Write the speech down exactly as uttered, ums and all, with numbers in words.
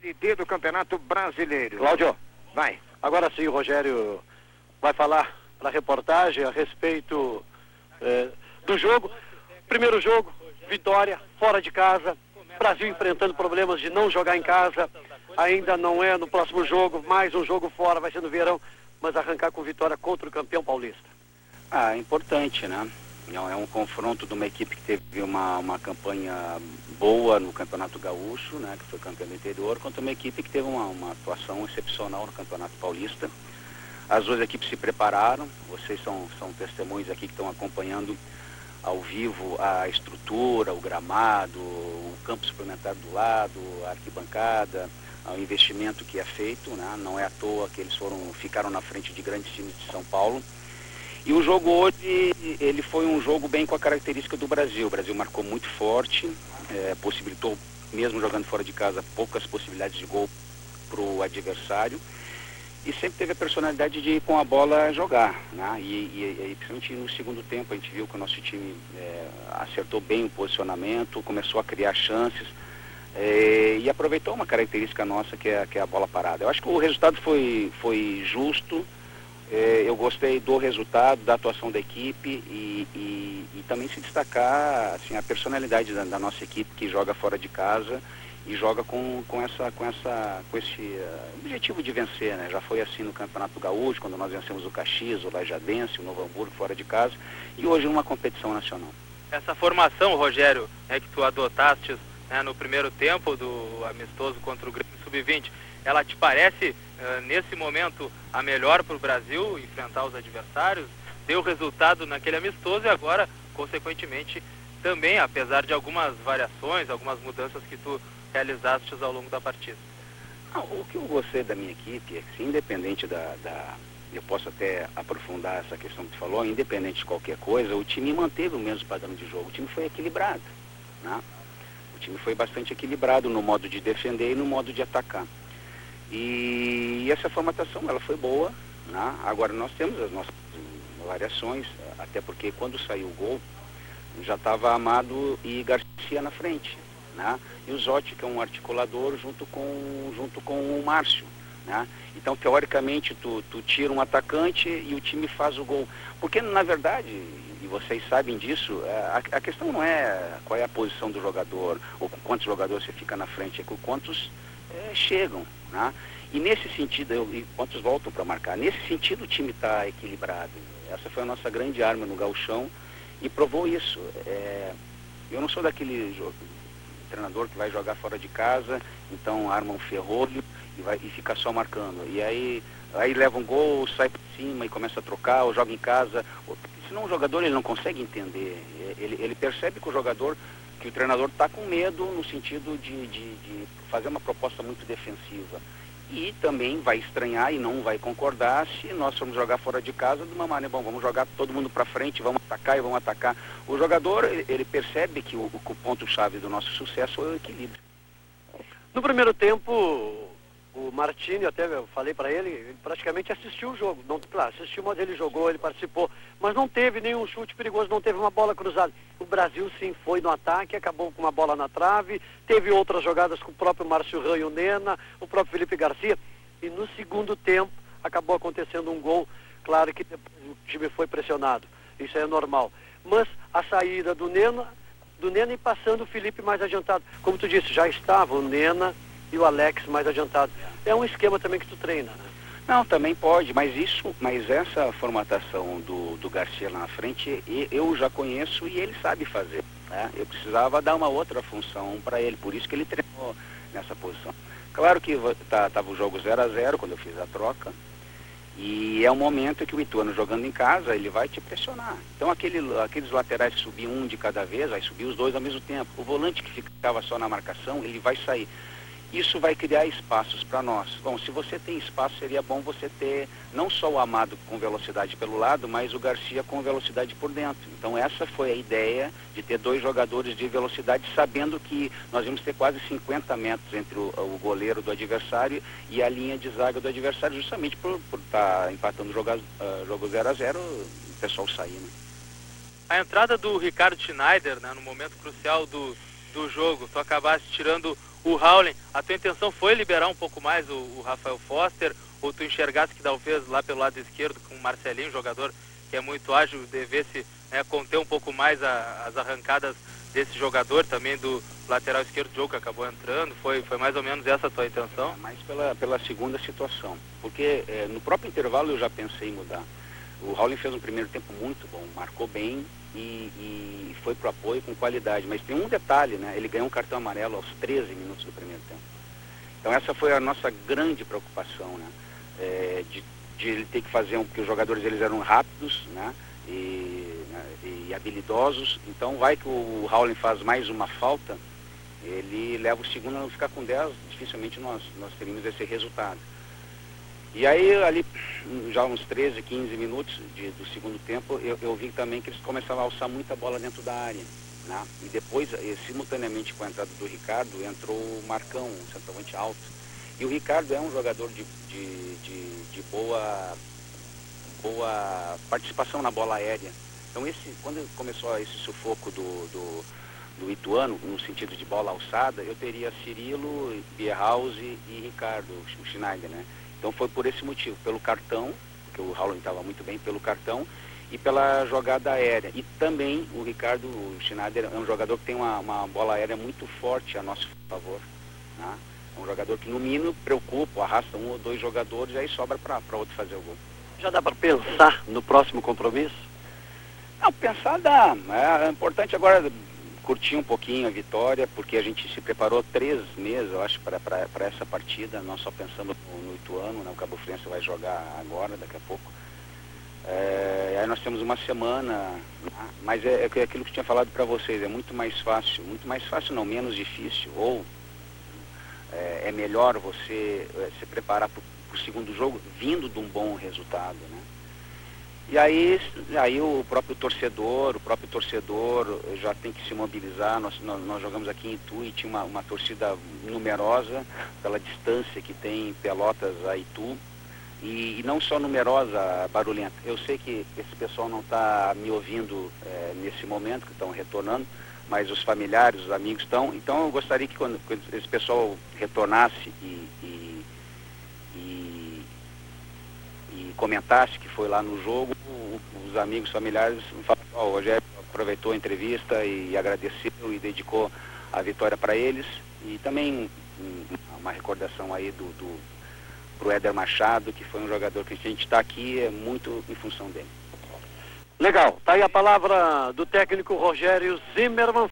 Série D do Campeonato Brasileiro. Cláudio, vai. Agora sim o Rogério vai falar para a reportagem a respeito é, do jogo. Primeiro jogo, vitória, fora de casa. Brasil enfrentando problemas de não jogar em casa. Ainda não é no próximo jogo, mais um jogo fora, vai ser no verão, mas arrancar com vitória contra o campeão paulista. Ah, é importante, né? É um confronto de uma equipe que teve uma, uma campanha boa no Campeonato Gaúcho, né, que foi campeão do interior, contra uma equipe que teve uma, uma atuação excepcional no Campeonato Paulista. As duas equipes se prepararam, vocês são, são testemunhos aqui que estão acompanhando ao vivo a estrutura, o gramado, o campo suplementar do lado, a arquibancada, o investimento que é feito, né? Não é à toa que eles foram, ficaram na frente de grandes times de São Paulo. E o jogo hoje, ele foi um jogo bem com a característica do Brasil. O Brasil marcou muito forte, é, possibilitou, mesmo jogando fora de casa, poucas possibilidades de gol para o adversário. E sempre teve a personalidade de ir com a bola jogar, né? E, e, e principalmente no segundo tempo a gente viu que o nosso time é, acertou bem o posicionamento, começou a criar chances é, e aproveitou uma característica nossa que é, que é a bola parada. Eu acho que o resultado foi, foi justo. É, eu gostei do resultado, da atuação da equipe e, e, e também se destacar assim, a personalidade da, da nossa equipe que joga fora de casa e joga com, com, essa, com, essa, com esse uh, objetivo de vencer, né? Já foi assim no Campeonato Gaúcho, quando nós vencemos o Caxias, o Lajadense, o Novo Hamburgo fora de casa e hoje numa competição nacional. Essa formação, Rogério, é que tu adotaste, né, no primeiro tempo do amistoso contra o Grêmio sub vinte, ela te parece, uh, nesse momento, a melhor para o Brasil enfrentar os adversários? Deu resultado naquele amistoso e agora, consequentemente, também, apesar de algumas variações, algumas mudanças que tu realizaste ao longo da partida. Ah, o que eu gostei da minha equipe é que, independente da, da... eu posso até aprofundar essa questão que tu falou, independente de qualquer coisa, o time manteve o mesmo padrão de jogo, o time foi equilibrado, né? O time foi bastante equilibrado no modo de defender e no modo de atacar. E essa formatação, ela foi boa, né? Agora nós temos as nossas variações, até porque quando saiu o gol, já estava Amado e Garcia na frente, né? E o Zotti, que é um articulador, junto com, junto com o Márcio, né? Então, teoricamente, tu, tu tira um atacante e o time faz o gol. Porque, na verdade, e vocês sabem disso, a, a questão não é qual é a posição do jogador, ou com quantos jogadores você fica na frente, é com quantos é, chegam, né? E nesse sentido, eu, e quantos voltam para marcar, nesse sentido o time está equilibrado. Essa foi a nossa grande arma no gauchão e provou isso. É, eu não sou daquele jogo, treinador que vai jogar fora de casa, então arma um ferrolho e, vai, e fica só marcando. E aí, aí leva um gol, sai por cima e começa a trocar, ou joga em casa. Ou, senão o jogador ele não consegue entender. Ele, ele percebe que o jogador, que o treinador está com medo no sentido de, de, de fazer uma proposta muito defensiva. E também vai estranhar e não vai concordar se nós formos jogar fora de casa de uma maneira, bom, vamos jogar todo mundo para frente, vamos atacar e vamos atacar. O jogador, ele, ele percebe que o, o ponto-chave do nosso sucesso é o equilíbrio. No primeiro tempo, o Martini, até eu falei para ele, ele praticamente assistiu o jogo. Não, claro, assistiu, mas ele jogou, ele participou, mas não teve nenhum chute perigoso, não teve uma bola cruzada. O Brasil sim foi no ataque, acabou com uma bola na trave, teve outras jogadas com o próprio Márcio Ran e o Nena, o próprio Felipe Garcia, e no segundo tempo acabou acontecendo um gol. Claro que o time foi pressionado, isso é normal. Mas a saída do Nena, do Nena e passando o Felipe mais adiantado. Como tu disse, já estava o Nena e o Alex mais adiantado. É um esquema também que tu treina, né? Não, também pode, mas isso, mas essa formatação do, do Garcia lá na frente, eu já conheço e ele sabe fazer, né? Eu precisava dar uma outra função para ele, por isso que ele treinou nessa posição. Claro que tá, tava o jogo zero a zero quando eu fiz a troca, e é um momento que o Ituano jogando em casa, ele vai te pressionar. Então aquele, aqueles laterais que subiam um de cada vez, vai subir os dois ao mesmo tempo. O volante que ficava só na marcação, ele vai sair. Isso vai criar espaços para nós. Bom, se você tem espaço, seria bom você ter não só o Amado com velocidade pelo lado, mas o Garcia com velocidade por dentro. Então essa foi a ideia de ter dois jogadores de velocidade, sabendo que nós íamos ter quase cinquenta metros entre o, o goleiro do adversário e a linha de zaga do adversário, justamente por estar tá empatando o jogo, uh, jogo zero a zero, o pessoal sair, né? A entrada do Ricardo Schneider, né, no momento crucial do, do jogo, tu acabaste tirando o Rowling, a tua intenção foi liberar um pouco mais o, o Rafael Foster, ou tu enxergasse que talvez lá pelo lado esquerdo, com o Marcelinho, um jogador que é muito ágil, devesse né, conter um pouco mais a, as arrancadas desse jogador, também do lateral esquerdo do jogo que acabou entrando? Foi, foi mais ou menos essa a tua intenção? Mais pela, pela segunda situação, porque é, no próprio intervalo eu já pensei em mudar. O Rowling fez um primeiro tempo muito bom, marcou bem e, e foi pro apoio com qualidade, mas tem um detalhe, né? Ele ganhou um cartão amarelo aos treze minutos do primeiro tempo. Então essa foi a nossa grande preocupação, né? É, de, de ele ter que fazer um, porque os jogadores eles eram rápidos, né? E, né? e habilidosos, então vai que o Rowling faz mais uma falta, ele leva o segundo a não ficar com dez, dificilmente nós, nós teríamos esse resultado. E aí, ali, já uns treze, quinze minutos de, do segundo tempo, eu, eu vi também que eles começaram a alçar muita bola dentro da área, né? E depois, simultaneamente com a entrada do Ricardo, entrou o Marcão, um centroavante alto. E o Ricardo é um jogador de, de, de, de boa, boa participação na bola aérea. Então, esse, quando começou esse sufoco do, do, do Ituano, no sentido de bola alçada, eu teria Cirilo, Bierhaus e, e Ricardo, o Schneider, né? Então foi por esse motivo, pelo cartão, porque o Rowling estava muito bem, pelo cartão e pela jogada aérea. E também o Ricardo, o Schneider, é um jogador que tem uma, uma bola aérea muito forte a nosso favor, né? É um jogador que no mínimo preocupa, arrasta um ou dois jogadores e aí sobra para outro fazer o gol. Já dá para pensar no próximo compromisso? Não, pensar dá. É importante agora curtir um pouquinho a vitória, porque a gente se preparou três meses, eu acho, para essa partida. Nós só pensamos no, no Ituano, né? O Cabo Friense vai jogar agora, daqui a pouco. É, aí nós temos uma semana, né? Mas é, é aquilo que eu tinha falado para vocês, é muito mais fácil, muito mais fácil não, menos difícil, ou é, é melhor você é, se preparar para o segundo jogo vindo de um bom resultado, né? E aí, aí o próprio torcedor, o próprio torcedor já tem que se mobilizar. Nós, nós, nós jogamos aqui em Itu e tinha uma, uma torcida numerosa, pela distância que tem Pelotas a Itu, e, e não só numerosa, barulhenta. Eu sei que esse pessoal não está me ouvindo é, nesse momento, que estão retornando, mas os familiares, os amigos estão. Então eu gostaria que quando, quando esse pessoal retornasse e, e, e, e comentasse que foi lá no jogo, os amigos familiares falam, oh, o Rogério aproveitou a entrevista e agradeceu e dedicou a vitória para eles. E também um, uma recordação aí do, do pro Éder Machado, que foi um jogador que a gente está aqui é muito em função dele. Legal, tá aí a palavra do técnico Rogério Zimmermann.